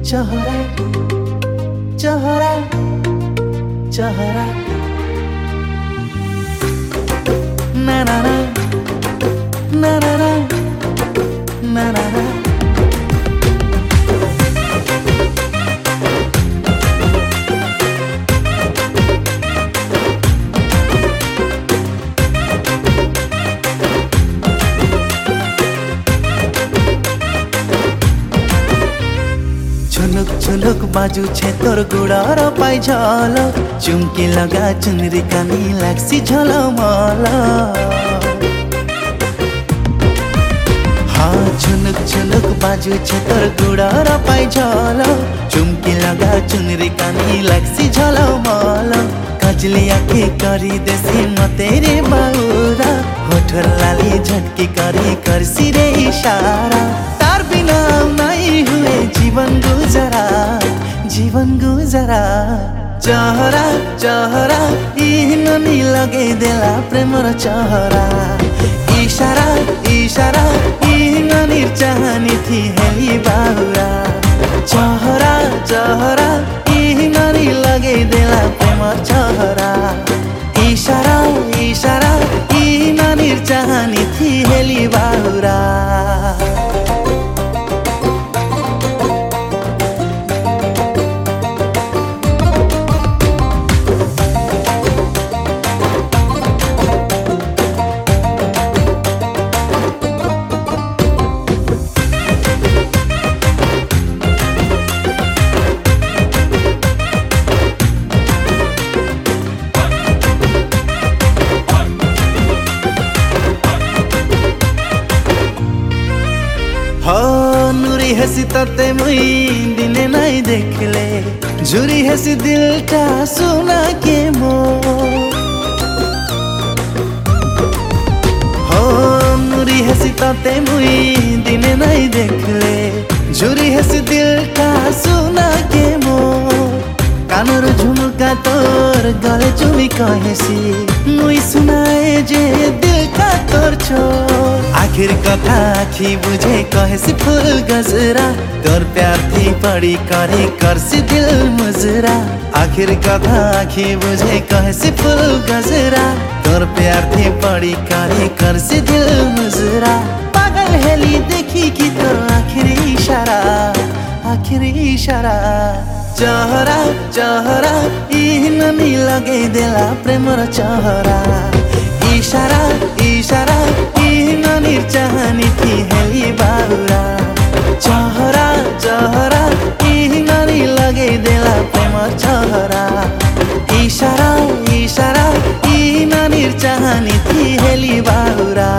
चहरा चहरा चहरा ना ना ना ना ना ना ना ना झुनुक झुनुक बाजू छे तोर गुड़ार पाई झल चुमकी लगा चुनरी कानी लागसी झलमल हाँ झुनुक झुनुक बाजू छे तोर गुड़ार पाई झल चुमकी लगा चुनरी कानी लागसी झलमल कजली आँखी करी देसी मते रे बाउरा होठर लाली झटकी करी करसी रे इशारा तार बिना नहीं हुए जीवन गुजरा चहरा चहरा इहनी लगे देला प्रेमर चहरा इशारा इशारा इहनी चाहनी थी हेली बाहुरा चहरा चहरा इहनी लगे देला प्रेमर चहरा इशारा इशारा इहनी चाहनी थी हेली बाहुरा नुरी हसी तते मुई दिने नहीं देखले झुरी हसी दिलटा सुना के मो हो नुरी हसी तते मुई दिने नहीं देखले झुरी हसी दिलटा सुना के मो कानर झुमका तोर गले चुमी कहेसी मुई सुनाए जे दिल का तोर छोर आखिर कथा आखी बुझे कहेसी फूल गजरा तोर प्यार थी पड़ी करे करसी दिल मुजरा आखिर कथा आखी बुझे कहेसी फूल गजरा तोर प्यार थी पड़ी करे करसी दिल मुजरा पागल हेली देखी कि तोर आखिरी इशारा चहरा चहरा इहनी लगे देला प्रेमर चहरा इशारा इशारा इहनी चाहनी थी हेली बाहुरा चहरा चहरा इहनी लगे देला प्रेमर चहरा इशारा इशारा इहनी चाहनी थी हेली बाहुरा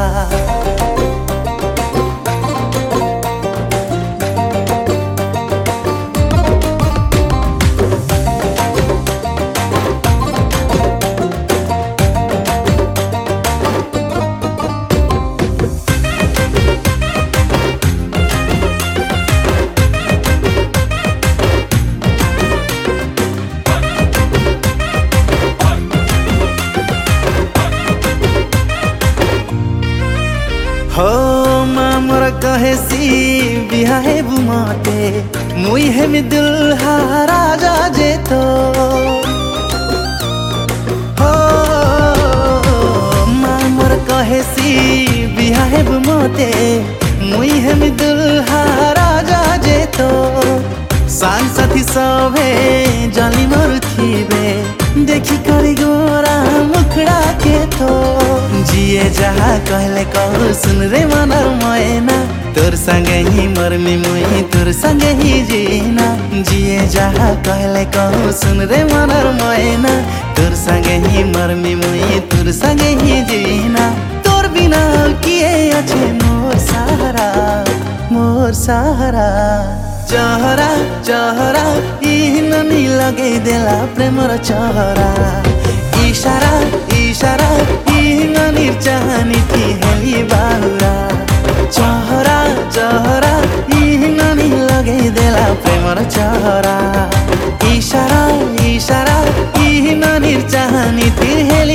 हो मामर कहेसी बिहा है बुमाते मुई है मी दुल्हा राजा जेतो हो मामर कहेसी बिहा है बुमाते मुई है मी दुल्हा राजा जेतो सांग साथी सभे जली मरु थीबे देखी करी गोरा मुखड़ा के तो जिए जहा कहले कहू सुन रे मनर मैना तोर संगे ही मरमी मुई तोर संगे ही जीना जिए जहा कहले कहू सुन रे मनर मैना तोर संगे ही मरमी मुई तोर संगे ही जीना तोर बिना किए अच्छे मोर सहारा चहरा चहरा इहनी लगे देला प्रेमर चहरा इशारा इशारा इहनी चाहनी थी हेली बाहुरा चहरा चहरा इहनी लगे देला प्रेमर चहरा इशारा इशारा इहनी चाहनी थी